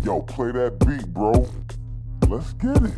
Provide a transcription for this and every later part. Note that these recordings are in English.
Yo, play that beat, bro. Let's get it.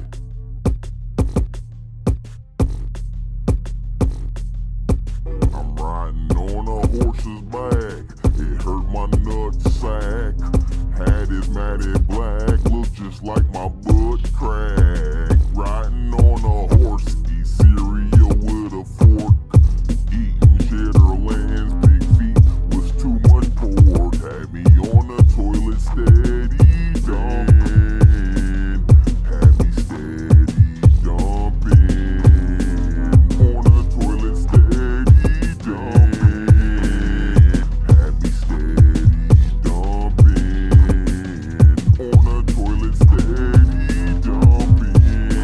I'm riding on a horse's back. It hurt my nutsack. Had it matted black. Looked just like my butt crack. Riding on a horse. Eat cereal with a fork. Eating cheddar lands. Big feet was too much pork. Had me on the toilet steady dumping. Had me steady dumping. On the toilet steady dumping. Had me steady dumping. On the toilet steady dumping.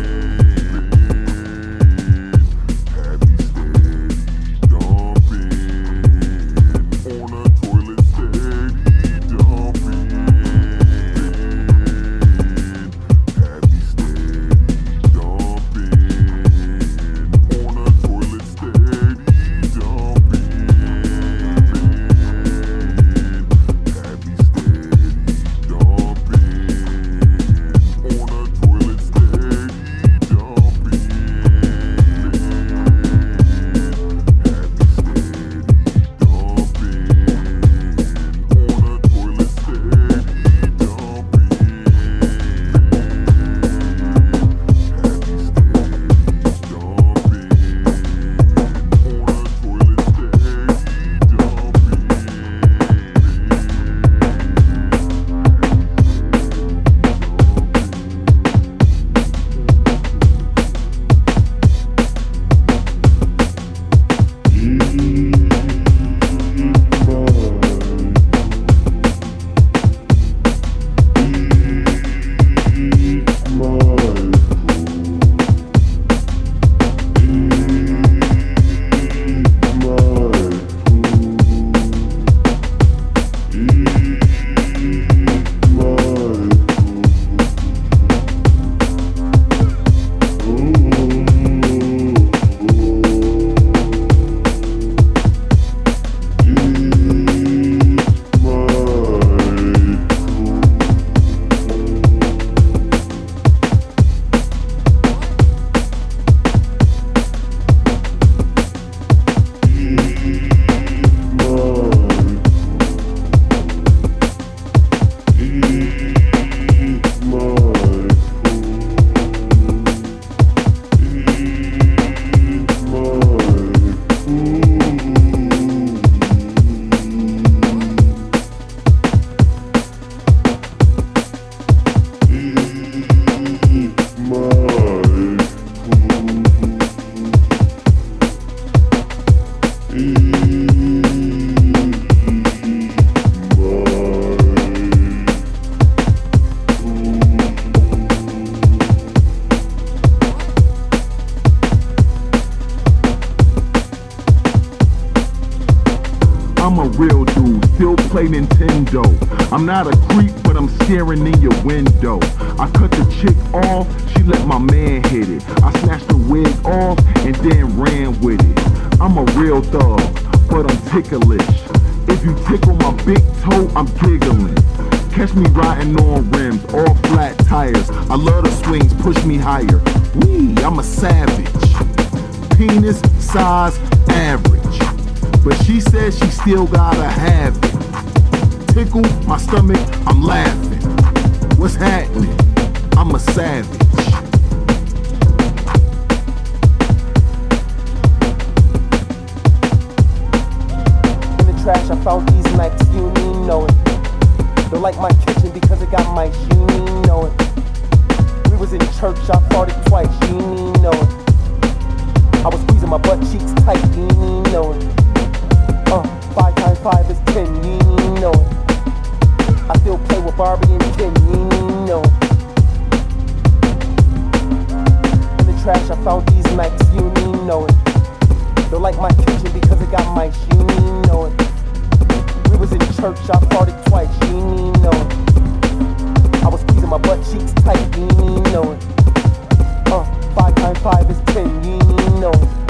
Had me steady dumping. On the toilet steady dumping. Had me steady dumping. On the toilet steady dumping. Had me steady dumping. On the toilet steady dumping. Had me steady dumping. On the toilet steady dumping. Had me steady dumping. On the toilet steady I'm a real dude, still play Nintendo. I'm not a creep, but I'm staring in your window. I cut the chick off, she let my man hit it. I snatched the wig off and then ran with it. I'm a real thug, but I'm ticklish. If you tickle my big toe, I'm giggling. Catch me riding on rims, all flat tires. I love the swings, push me higher. Wee, I'm a savage. Penis size average. But she says she still gotta have it. Tickle my stomach, I'm laughing. What's happening? I'm a savage. In the trash, I found these mics, you need know it. They're like my kitchen because it got mics, you need know it. We was in church, I farted twice, you need know it. I was squeezing my butt cheeks tight, you need know it. 5 times 5 is 10, you need know it. I still play with Barbie and Ken, you need know it. In the trash, I found these mics, you need know it. They're like my kitchen because it got mics, you need know it. We was in church, I farted twice, you need know it. I was squeezing my butt cheeks tight, you need know it. 5 times 5 is 10, you need know it.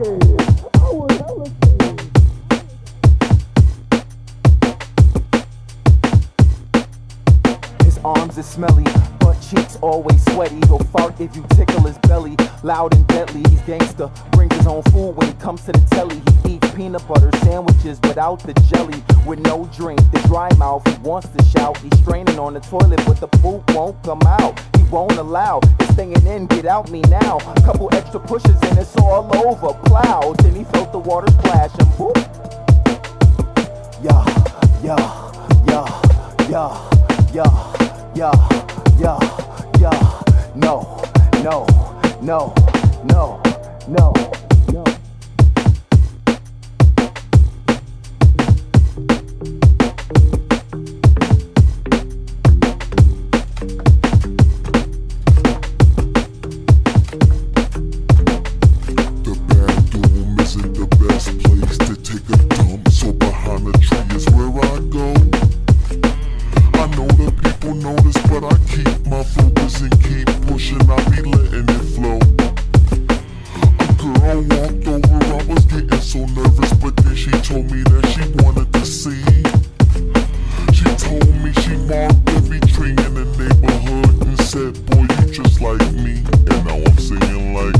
scared. I was hella scared. His arms are smelly, butt cheeks always sweaty. He'll fart if you tickle his belly. Loud and deadly, he's gangster. Brings his own food when he comes to the telly. He eats peanut butter sandwiches without the jelly. With no drink, the dry mouth, he wants to shout. He's straining on the toilet, but the poop won't come out. He won't allow, it's staying in, get out me now. Couple extra pushes and it's all over. Plows, then he felt the water splash and boop. Yeah, yeah, yeah, yeah, yeah, yeah, yeah, yeah. No, no, no, no, no, no. The bathroom isn't the best place to take a dump, so behind the tree is where I go. I know that people notice, but I keep my focus and keep pushing. I be letting it flow. A girl walked over, I was getting so nervous, but then she told me that she wanted to see. She told me she marked every tree in the neighborhood and said, boy, you just like me. And now I'm singing like,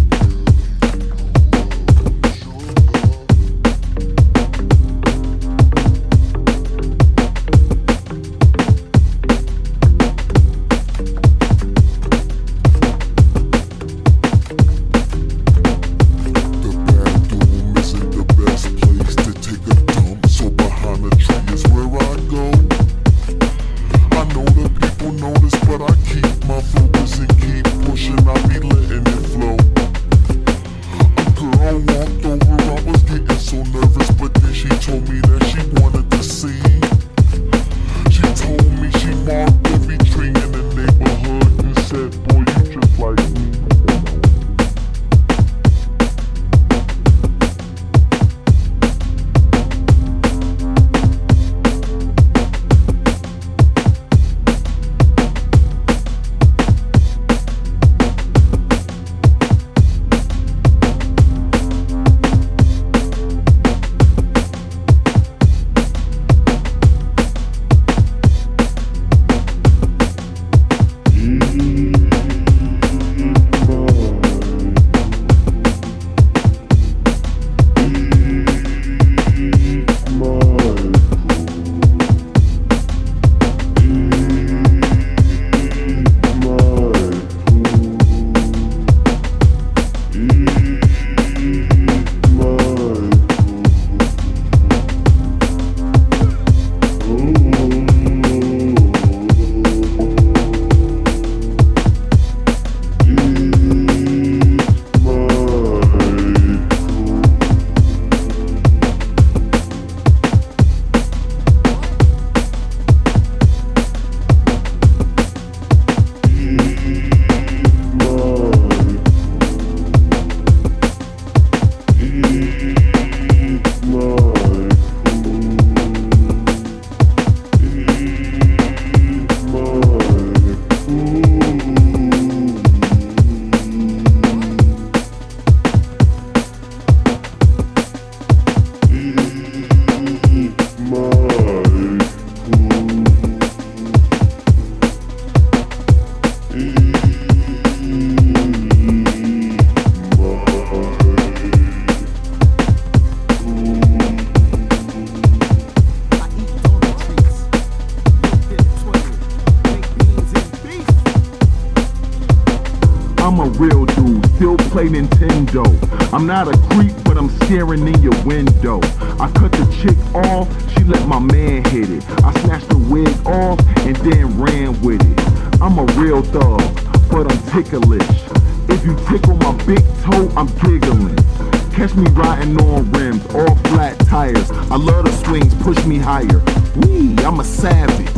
I'm a real dude, still play Nintendo. I'm not a creep, but I'm staring in your window. I cut the chick off, she let my man hit it. I snatched the wig off and then ran with it. I'm a real thug, but I'm ticklish. If you tickle my big toe, I'm giggling. Catch me riding on rims, all flat tires. I love the swings, push me higher. Wee, I'm a savage.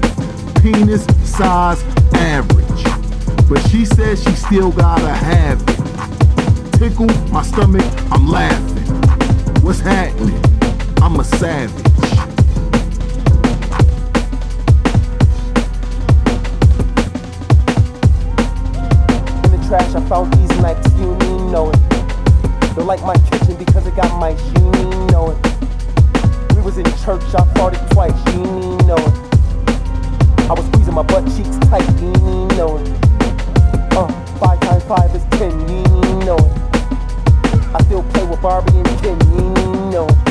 Penis size average. But she says she still gotta have it. Tickle my stomach, I'm laughing. What's happening? I'm a savage. In the trash, I found these Nikes, you don't even know it. They're like my kitchen kitchen because it got mice. She didn't even know it. We was in church, I farted twice. She didn't even know it. I was squeezing my butt cheeks tight. She didn't even know it. 5 times 5 is 10. You didn't even know it. I still play with Barbie and Ken. You didn't even know it.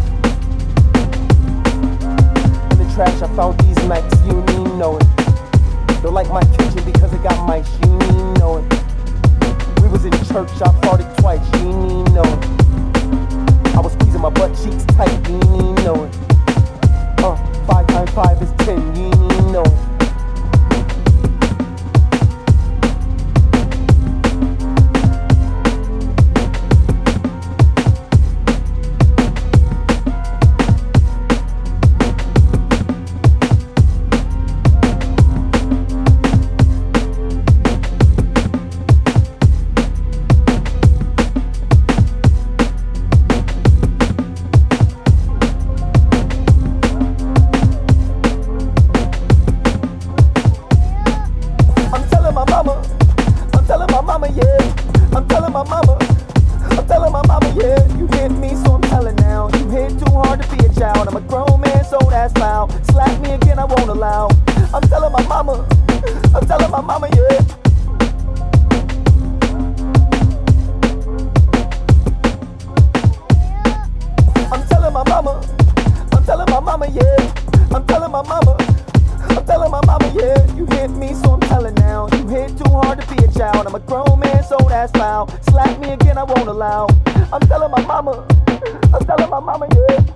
In the trash, I found these Nikes. You didn't even know it. They're like my kitchen because it got mice. You didn't even know it. We was in church, I farted twice. You didn't even know it. I was squeezing my butt cheeks tight. You didn't even know it. 5 times 5 is 10. You didn't even know it. Yeah, you hit me, so I'm telling now. You hit too hard to be a child. I'm a grown man, so that's foul. Slap me again, I won't allow. I'm telling my mama, yeah. I'm telling my mama, yeah. I'm telling my mama, yeah. You hit me, so I'm telling now. You hit too hard to be a child. I'm a grown man, so that's foul. Slap me again, I won't allow. I'm telling my mama, yeah.